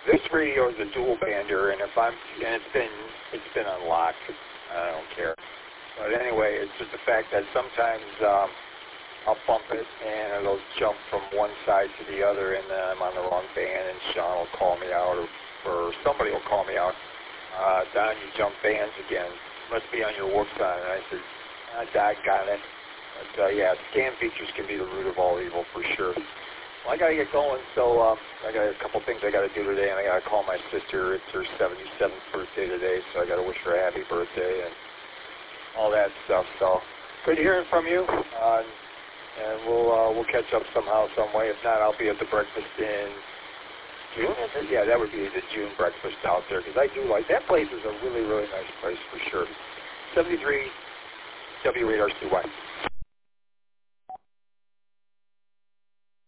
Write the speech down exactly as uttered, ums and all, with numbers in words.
this radio is a dual bander, and if I'm, and it's been, it's been unlocked. I don't care. But anyway, it's just the fact that sometimes um, I'll bump it, and it'll jump from one side to the other, and then I'm on the wrong band, and Sean will call me out, or, or somebody will call me out. Uh, Don, you jumped bands again. Must be on your work time. And I said, ah, Don, got it. But uh, yeah, scan features can be the root of all evil for sure. Well, I got to get going, so um, I got a couple things I got to do today, and I got to call my sister. It's her seventy-seventh birthday today, so I got to wish her a happy birthday and all that stuff. So good hearing from you, uh, and we'll uh, we'll catch up somehow, some way. If not, I'll be at the breakfast in June. Yeah, that would be the June breakfast out there, because I do like that place. Is a really really nice place for sure. seventy-three W eight R C Y.